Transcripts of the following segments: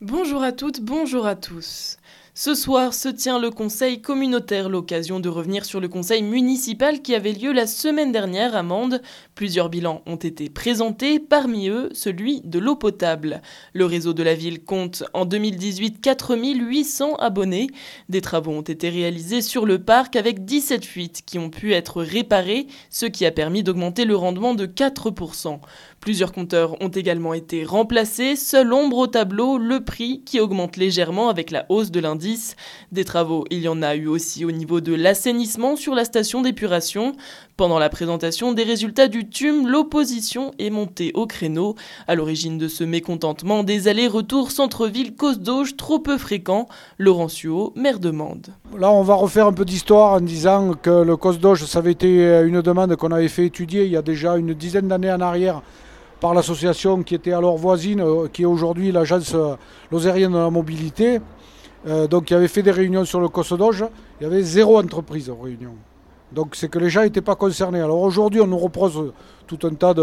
Bonjour à toutes, bonjour à tous. Ce soir se tient le conseil communautaire, l'occasion de revenir sur le conseil municipal qui avait lieu la semaine dernière à Mende. Plusieurs bilans ont été présentés, parmi eux celui de l'eau potable. Le réseau de la ville compte en 2018 4800 abonnés. Des travaux ont été réalisés sur le parc avec 17 fuites qui ont pu être réparées, ce qui a permis d'augmenter le rendement de 4%. Plusieurs compteurs ont également été remplacés, seule ombre au tableau, le prix qui augmente légèrement avec la hausse de l'indice. Des travaux, il y en a eu aussi au niveau de l'assainissement sur la station d'épuration. Pendant la présentation des résultats du TUM, l'opposition est montée au créneau. À l'origine de ce mécontentement, des allers-retours centre-ville-Cause d'Auge trop peu fréquents. Laurent Suot, maire de Mende. Là, on va refaire un peu d'histoire en disant que le Cause d'Auge, ça avait été une demande qu'on avait fait étudier il y a déjà une dizaine d'années en arrière par l'association qui était alors voisine, qui est aujourd'hui l'agence lozérienne de la mobilité. Donc il avait fait des réunions sur le Cause d'Auge, il y avait 0 entreprise aux réunions. Donc c'est que les gens n'étaient pas concernés. Alors aujourd'hui on nous repose tout un tas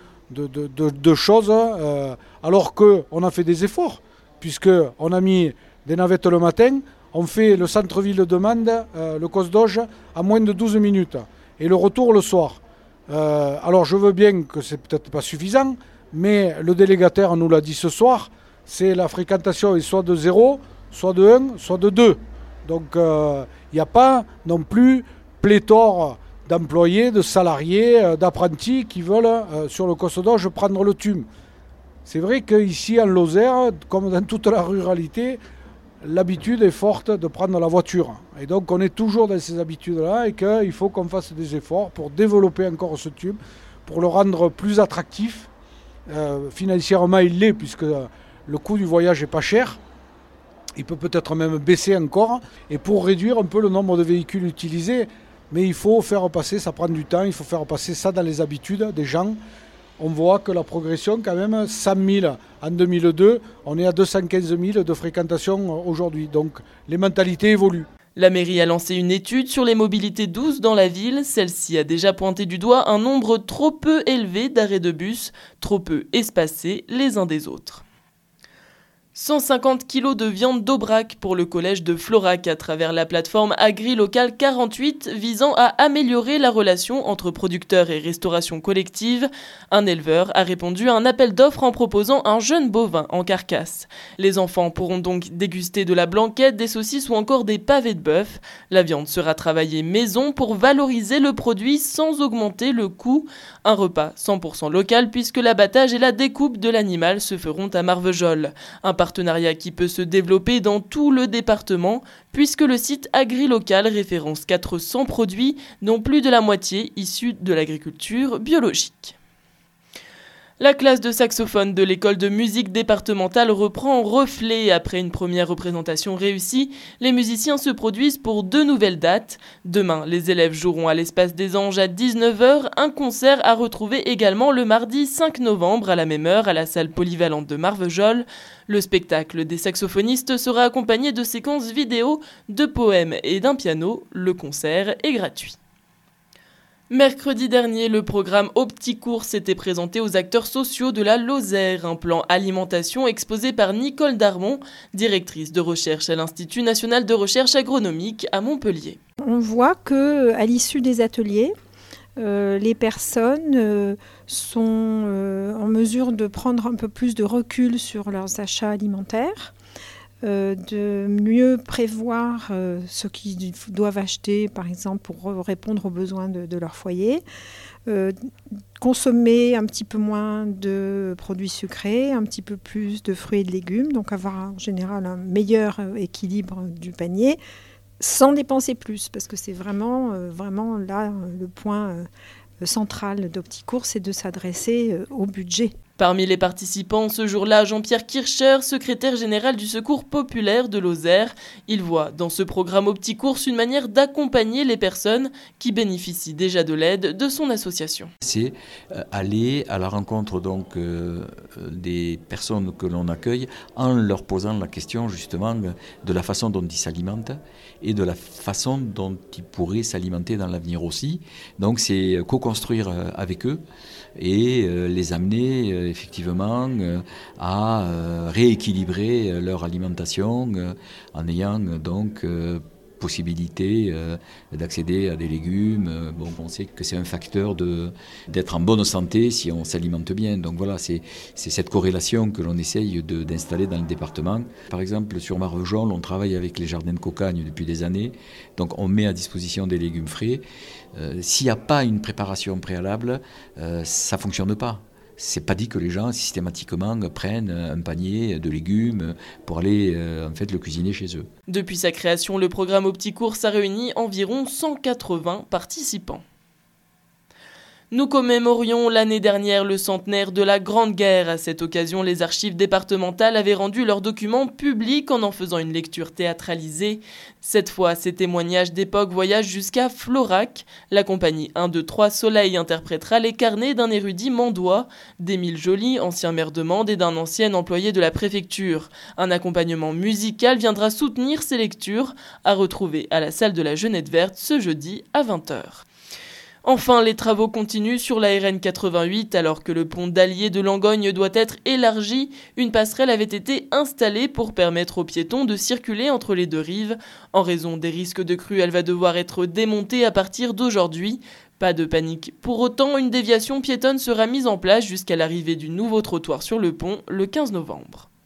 de choses, alors qu'on a fait des efforts, puisqu'on a mis des navettes le matin, on fait le centre-ville de Mende, le Cause d'Auge, à moins de 12 minutes, et le retour le soir. Alors je veux bien que c'est peut-être pas suffisant, mais le délégataire nous l'a dit ce soir, c'est la fréquentation est soit de 0, soit de 1, soit de 2. Donc il n'y a pas non plus pléthore d'employés, de salariés, d'apprentis qui veulent sur le Cause d'Auge prendre le TUM. C'est vrai qu'ici en Lozère, comme dans toute la ruralité, l'habitude est forte de prendre la voiture. Et donc on est toujours dans ces habitudes-là et qu'il faut qu'on fasse des efforts pour développer encore ce TUM, pour le rendre plus attractif. Financièrement il l'est puisque le coût du voyage n'est pas cher. Il peut peut-être même baisser encore. Et pour réduire un peu le nombre de véhicules utilisés, mais il faut faire passer, ça prend du temps, il faut faire passer ça dans les habitudes des gens. On voit que la progression, quand même, 100 000 en 2002, on est à 215 000 de fréquentation aujourd'hui. Donc les mentalités évoluent. La mairie a lancé une étude sur les mobilités douces dans la ville. Celle-ci a déjà pointé du doigt un nombre trop peu élevé d'arrêts de bus, trop peu espacés les uns des autres. 150 kg de viande d'Aubrac pour le collège de Florac à travers la plateforme Agri-Local 48 visant à améliorer la relation entre producteurs et restauration collective. Un éleveur a répondu à un appel d'offres en proposant un jeune bovin en carcasse. Les enfants pourront donc déguster de la blanquette, des saucisses ou encore des pavés de bœuf. La viande sera travaillée maison pour valoriser le produit sans augmenter le coût. Un repas 100% local puisque l'abattage et la découpe de l'animal se feront à Marvejols. Un partenariat qui peut se développer dans tout le département puisque le site Agri-Local référence 400 produits dont plus de la moitié issus de l'agriculture biologique. La classe de saxophone de l'école de musique départementale reprend Reflet. Après une première représentation réussie, les musiciens se produisent pour 2 nouvelles dates. Demain, les élèves joueront à l'Espace des Anges à 19h, un concert à retrouver également le mardi 5 novembre à la même heure à la salle polyvalente de Marvejols. Le spectacle des saxophonistes sera accompagné de séquences vidéo, de poèmes et d'un piano. Le concert est gratuit. Mercredi dernier, le programme Opticours s'était présenté aux acteurs sociaux de la Lozère, un plan alimentation exposé par Nicole Darmon, directrice de recherche à l'Institut national de recherche agronomique à Montpellier. On voit qu'à l'issue des ateliers, les personnes sont en mesure de prendre un peu plus de recul sur leurs achats alimentaires, de mieux prévoir ce qu'ils doivent acheter, par exemple, pour répondre aux besoins de leur foyer, consommer un petit peu moins de produits sucrés, un petit peu plus de fruits et de légumes, donc avoir en général un meilleur équilibre du panier, sans dépenser plus, parce que c'est vraiment là le point central d'Opticours, c'est de s'adresser au budget. Parmi les participants, ce jour-là, Jean-Pierre Kircher, secrétaire général du Secours populaire de Lozère. Il voit dans ce programme Opticours une manière d'accompagner les personnes qui bénéficient déjà de l'aide de son association. C'est aller à la rencontre donc des personnes que l'on accueille en leur posant la question justement de la façon dont ils s'alimentent et de la façon dont ils pourraient s'alimenter dans l'avenir aussi. Donc c'est co-construire avec eux et les amener effectivement à rééquilibrer leur alimentation en ayant donc possibilité d'accéder à des légumes. Bon, on sait que c'est un facteur d'être en bonne santé si on s'alimente bien. Donc voilà, c'est cette corrélation que l'on essaye d'installer dans le département. Par exemple, sur Marvejols, on travaille avec les jardins de cocagne depuis des années. Donc on met à disposition des légumes frais. S'il n'y a pas une préparation préalable, ça ne fonctionne pas. C'est pas dit que les gens systématiquement prennent un panier de légumes pour aller le cuisiner chez eux. Depuis sa création, le programme Opticourse a réuni environ 180 participants. Nous commémorions l'année dernière le centenaire de la Grande Guerre. À cette occasion, les archives départementales avaient rendu leurs documents publics en faisant une lecture théâtralisée. Cette fois, ces témoignages d'époque voyagent jusqu'à Florac. La compagnie 1, 2, 3 Soleil interprétera les carnets d'un érudit mandois, d'Émile Joly, ancien maire de Mende, et d'un ancien employé de la préfecture. Un accompagnement musical viendra soutenir ces lectures, à retrouver à la salle de la Jeunette Verte ce jeudi à 20h. Enfin, les travaux continuent sur la RN 88. Alors que le pont d'Allier de Langogne doit être élargi, une passerelle avait été installée pour permettre aux piétons de circuler entre les deux rives. En raison des risques de crue, elle va devoir être démontée à partir d'aujourd'hui. Pas de panique. Pour autant, une déviation piétonne sera mise en place jusqu'à l'arrivée du nouveau trottoir sur le pont le 15 novembre.